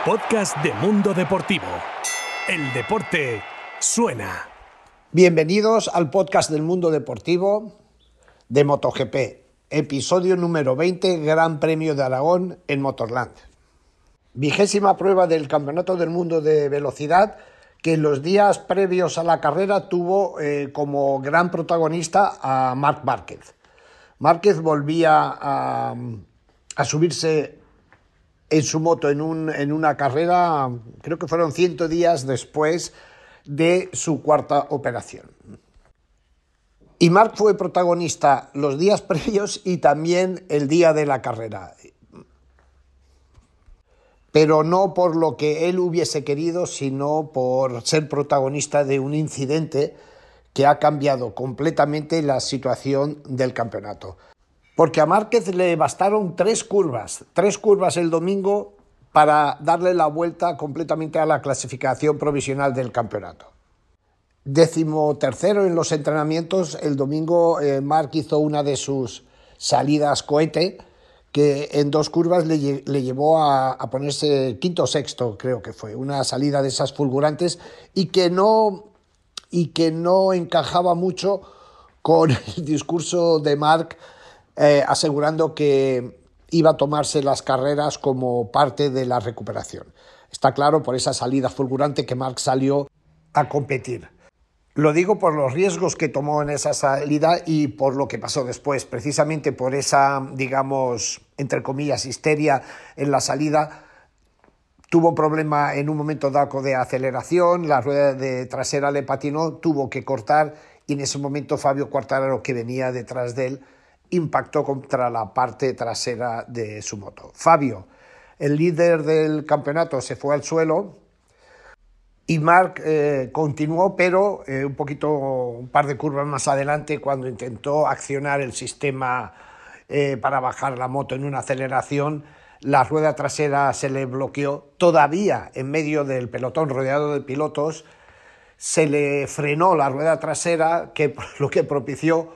podcast de Mundo Deportivo. El deporte suena. Bienvenidos al podcast del Mundo Deportivo de MotoGP, episodio número 20, Gran Premio de Aragón en Motorland. 20ª prueba del Campeonato del Mundo de Velocidad, que en los días previos a la carrera tuvo como gran protagonista a Marc Márquez. Márquez volvía a subirse en su moto en una carrera, creo que fueron 100 días después de su cuarta operación. Y Marc fue protagonista los días previos y también el día de la carrera. Pero no por lo que él hubiese querido, sino por ser protagonista de un incidente que ha cambiado completamente la situación del campeonato. Porque a Márquez le bastaron tres curvas el domingo para darle la vuelta completamente a la clasificación provisional del campeonato. 13º en los entrenamientos, el domingo Marc hizo una de sus salidas cohete, que en dos curvas le llevó a ponerse quinto o sexto, creo que fue, una salida de esas fulgurantes y que no encajaba mucho con el discurso de Marc, asegurando que iba a tomarse las carreras como parte de la recuperación. Está claro por esa salida fulgurante que Marc salió a competir. Lo digo por los riesgos que tomó en esa salida y por lo que pasó después, precisamente por esa, digamos, entre comillas, histeria en la salida. Tuvo un problema en un momento dado de aceleración, la rueda de trasera le patinó, tuvo que cortar y en ese momento Fabio Quartararo, que venía detrás de él, impactó contra la parte trasera de su moto. Fabio, el líder del campeonato, se fue al suelo y Marc continuó, pero un par de curvas más adelante, cuando intentó accionar el sistema para bajar la moto en una aceleración, la rueda trasera se le bloqueó. Todavía en medio del pelotón rodeado de pilotos, se le frenó la rueda trasera, lo que propició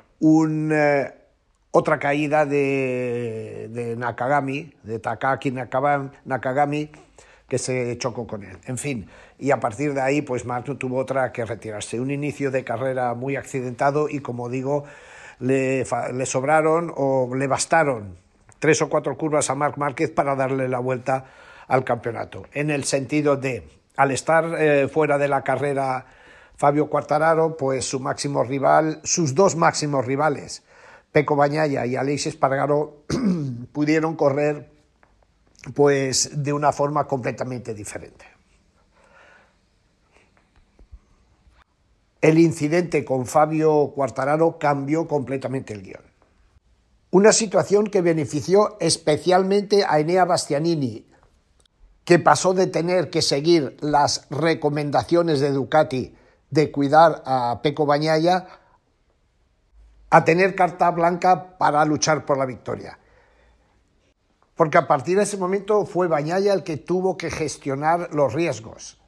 otra caída de Nakagami, de Takaki Nakagami, que se chocó con él. En fin, y a partir de ahí, pues Marc no tuvo otra que retirarse. Un inicio de carrera muy accidentado y, como digo, le sobraron o le bastaron 3 o 4 curvas a Marc Márquez para darle la vuelta al campeonato. En el sentido de, al estar fuera de la carrera Fabio Quartararo, pues sus dos máximos rivales, Pecco Bagnaia y Aleix Espargaró, pudieron correr pues de una forma completamente diferente. El incidente con Fabio Quartararo cambió completamente el guión. Una situación que benefició especialmente a Enea Bastianini, que pasó de tener que seguir las recomendaciones de Ducati de cuidar a Pecco Bagnaia a tener carta blanca para luchar por la victoria. Porque a partir de ese momento fue Bagnaia el que tuvo que gestionar los riesgos.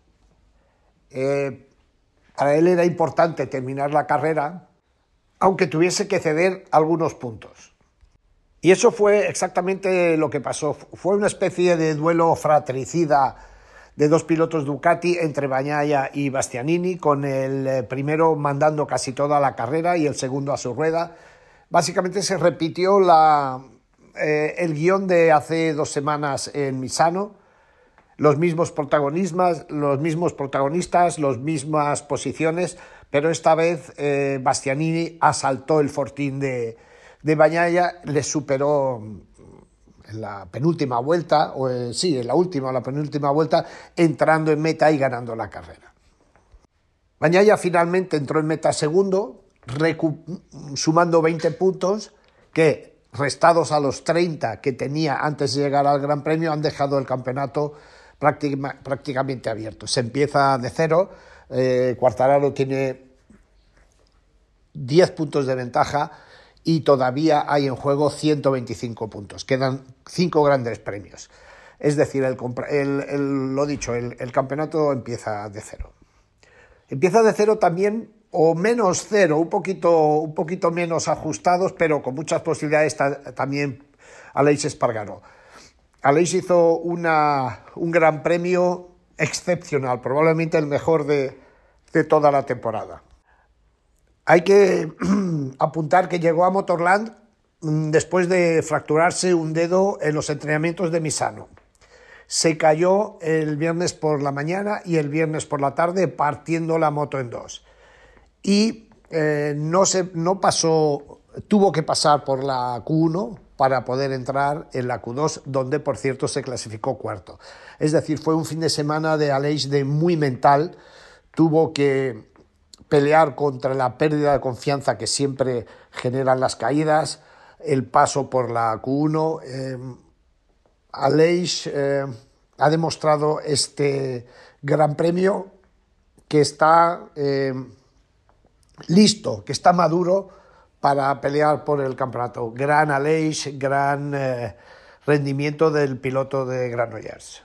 Para él era importante terminar la carrera, aunque tuviese que ceder algunos puntos. Y eso fue exactamente lo que pasó. Fue una especie de duelo fratricida de dos pilotos Ducati entre Bagnaia y Bastianini, con el primero mandando casi toda la carrera y el segundo a su rueda. Básicamente se repitió el guión de hace 2 semanas en Misano, los mismos protagonistas, las mismas posiciones, pero esta vez Bastianini asaltó el fortín de Bagnaia, le superó en la penúltima vuelta, la penúltima vuelta, entrando en meta y ganando la carrera. Bagnaia finalmente entró en meta segundo, sumando 20 puntos que, restados a los 30 que tenía antes de llegar al Gran Premio, han dejado el campeonato prácticamente abierto. Se empieza de cero, Quartararo tiene 10 puntos de ventaja y todavía hay en juego 125 puntos. Quedan 5 grandes premios. Es decir, el campeonato empieza de cero. Empieza de cero también, o menos cero, un poquito menos ajustados, pero con muchas posibilidades también Aleix Espargaró. Aleix hizo un gran premio excepcional, probablemente el mejor de toda la temporada. Hay que apuntar que llegó a Motorland después de fracturarse un dedo en los entrenamientos de Misano. Se cayó el viernes por la mañana y el viernes por la tarde partiendo la moto en dos. Y no pasó, tuvo que pasar por la Q1 para poder entrar en la Q2, donde por cierto se clasificó cuarto. Es decir, fue un fin de semana de Aleix de muy mental, tuvo que pelear contra la pérdida de confianza que siempre generan las caídas, el paso por la Q1. Aleix ha demostrado este gran premio que está listo, que está maduro para pelear por el campeonato. Gran Aleix, gran rendimiento del piloto de Granollers.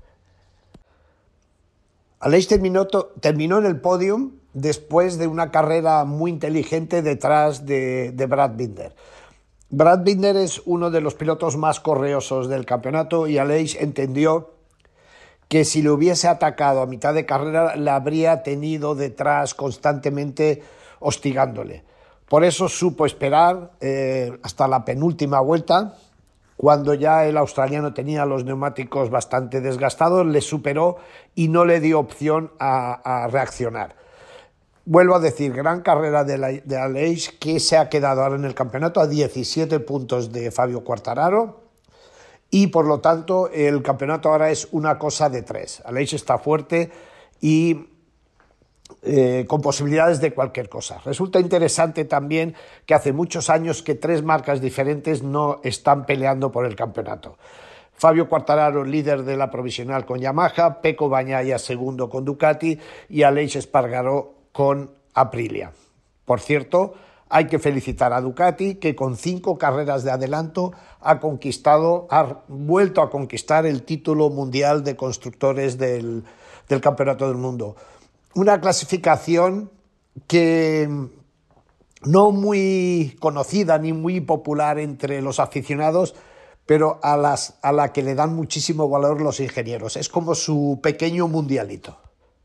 Aleix terminó en el podium después de una carrera muy inteligente detrás de Brad Binder. Brad Binder es uno de los pilotos más correosos del campeonato y Aleix entendió que si le hubiese atacado a mitad de carrera la habría tenido detrás constantemente hostigándole. Por eso supo esperar hasta la penúltima vuelta, cuando ya el australiano tenía los neumáticos bastante desgastados, le superó y no le dio opción a reaccionar. Vuelvo a decir, gran carrera de Aleix, que se ha quedado ahora en el campeonato a 17 puntos de Fabio Quartararo y por lo tanto el campeonato ahora es una cosa de tres. Aleix está fuerte y con posibilidades de cualquier cosa. Resulta interesante también que hace muchos años que tres marcas diferentes no están peleando por el campeonato. Fabio Quartararo, líder de la provisional con Yamaha, Pecco Bagnaia, segundo con Ducati y Aleix Espargaró con Aprilia. Por cierto, hay que felicitar a Ducati, que con 5 carreras de adelanto ha vuelto a conquistar el título mundial de constructores del Campeonato del Mundo. Una clasificación que no muy conocida ni muy popular entre los aficionados, pero a la que le dan muchísimo valor los ingenieros. Es como su pequeño mundialito.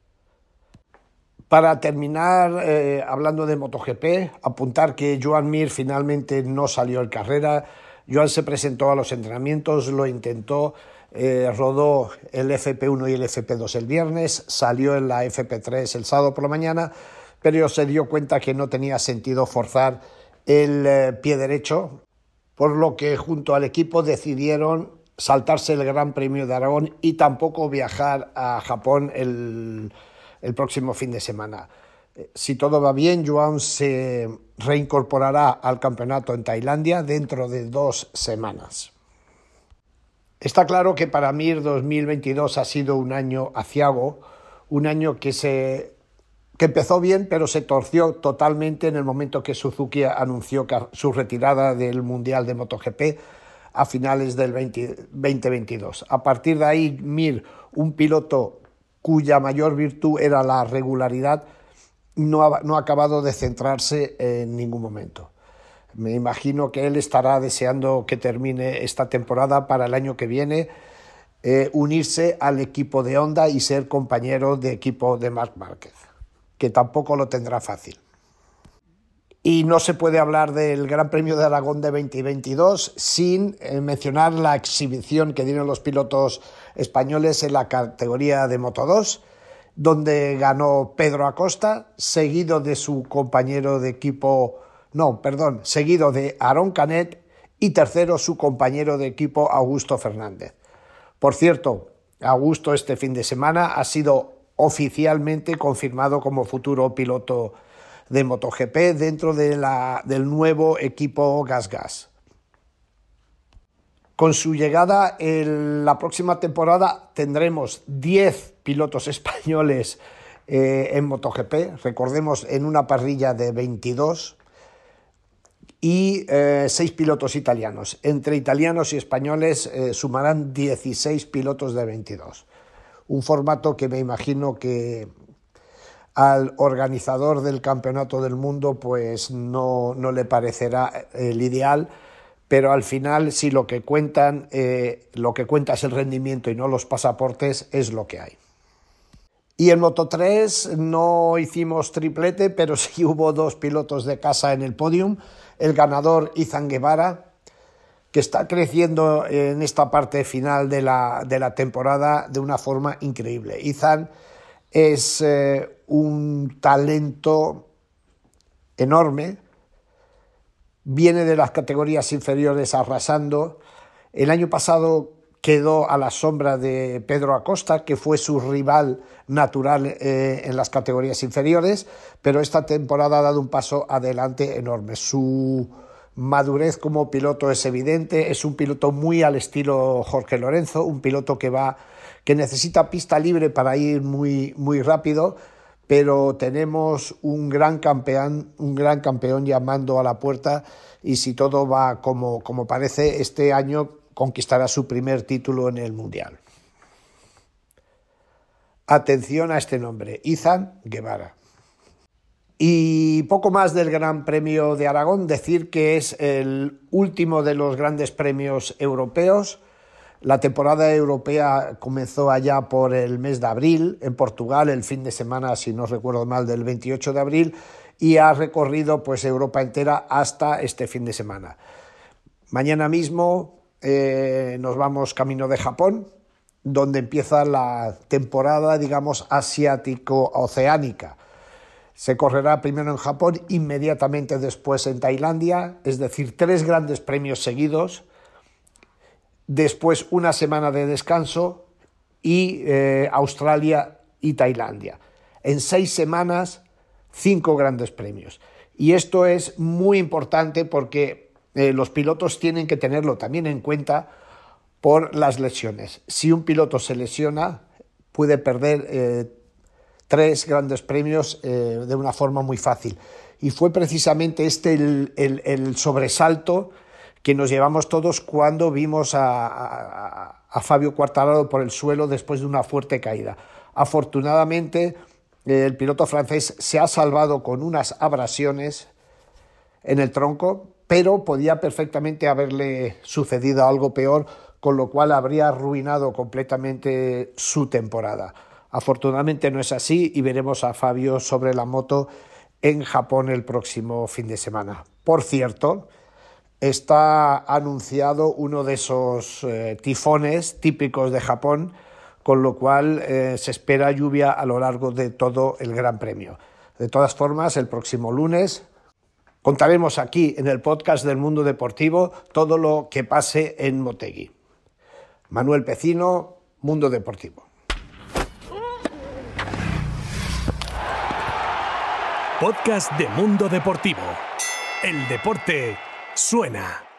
Para terminar, hablando de MotoGP, apuntar que Joan Mir finalmente no salió en carrera. Joan se presentó a los entrenamientos, lo intentó, rodó el FP1 y el FP2 el viernes, salió en la FP3 el sábado por la mañana, pero se dio cuenta que no tenía sentido forzar el pie derecho, por lo que junto al equipo decidieron saltarse el Gran Premio de Aragón y tampoco viajar a Japón el próximo fin de semana. Si todo va bien, Joan se reincorporará al campeonato en Tailandia dentro de 2 semanas. Está claro que para Mir 2022 ha sido un año aciago, un año que empezó bien, pero se torció totalmente en el momento que Suzuki anunció su retirada del Mundial de MotoGP a finales del 2022. A partir de ahí, Mir, un piloto cuya mayor virtud era la regularidad, no ha acabado de centrarse en ningún momento. Me imagino que él estará deseando que termine esta temporada para el año que viene, unirse al equipo de Honda y ser compañero de equipo de Marc Márquez, que tampoco lo tendrá fácil. Y no se puede hablar del Gran Premio de Aragón de 2022 sin mencionar la exhibición que dieron los pilotos españoles en la categoría de Moto2, donde ganó Pedro Acosta, seguido de su compañero de equipo, seguido de Aaron Canet y tercero su compañero de equipo Augusto Fernández. Por cierto, Augusto este fin de semana ha sido oficialmente confirmado como futuro piloto de MotoGP dentro del nuevo equipo GasGas. Con su llegada en la próxima temporada tendremos 10 pilotos españoles en MotoGP, recordemos en una parrilla de 22 y 6 pilotos italianos. Entre italianos y españoles sumarán 16 pilotos de 22. Un formato que me imagino que al organizador del Campeonato del Mundo pues no le parecerá el ideal, pero al final si lo que cuenta es el rendimiento y no los pasaportes, es lo que hay. Y en Moto3 no hicimos triplete, pero sí hubo 2 pilotos de casa en el podium. El ganador, Izan Guevara, que está creciendo en esta parte final de la temporada de una forma increíble. Izan es un talento enorme, viene de las categorías inferiores arrasando. El año pasado quedó a la sombra de Pedro Acosta, que fue su rival natural en las categorías inferiores, pero esta temporada ha dado un paso adelante enorme. Su madurez como piloto es evidente, es un piloto muy al estilo Jorge Lorenzo, un piloto que necesita pista libre para ir muy, muy rápido, pero tenemos un gran campeón llamando a la puerta, y si todo va como parece, este año conquistará su primer título en el Mundial. Atención a este nombre, Izan Guevara. Y poco más del Gran Premio de Aragón, decir que es el último de los grandes premios europeos. La temporada europea comenzó allá por el mes de abril, en Portugal, el fin de semana, si no recuerdo mal, del 28 de abril, y ha recorrido pues Europa entera hasta este fin de semana. Mañana mismo nos vamos camino de Japón, donde empieza la temporada, digamos, asiático-oceánica. Se correrá primero en Japón, inmediatamente después en Tailandia, es decir, 3 grandes premios seguidos, después una semana de descanso y Australia y Tailandia. En 6 semanas, 5 grandes premios. Y esto es muy importante porque los pilotos tienen que tenerlo también en cuenta por las lesiones. Si un piloto se lesiona, puede perder 3 grandes premios de una forma muy fácil. Y fue precisamente este el sobresalto que nos llevamos todos cuando vimos a Fabio Quartararo por el suelo después de una fuerte caída. Afortunadamente, el piloto francés se ha salvado con unas abrasiones en el tronco, pero podía perfectamente haberle sucedido algo peor, con lo cual habría arruinado completamente su temporada. Afortunadamente no es así y veremos a Fabio sobre la moto en Japón el próximo fin de semana. Por cierto, está anunciado uno de esos tifones típicos de Japón, con lo cual se espera lluvia a lo largo de todo el Gran Premio. De todas formas, el próximo lunes contaremos aquí en el podcast del Mundo Deportivo todo lo que pase en Motegi. Manuel Pecino, Mundo Deportivo. Podcast de Mundo Deportivo. El deporte suena.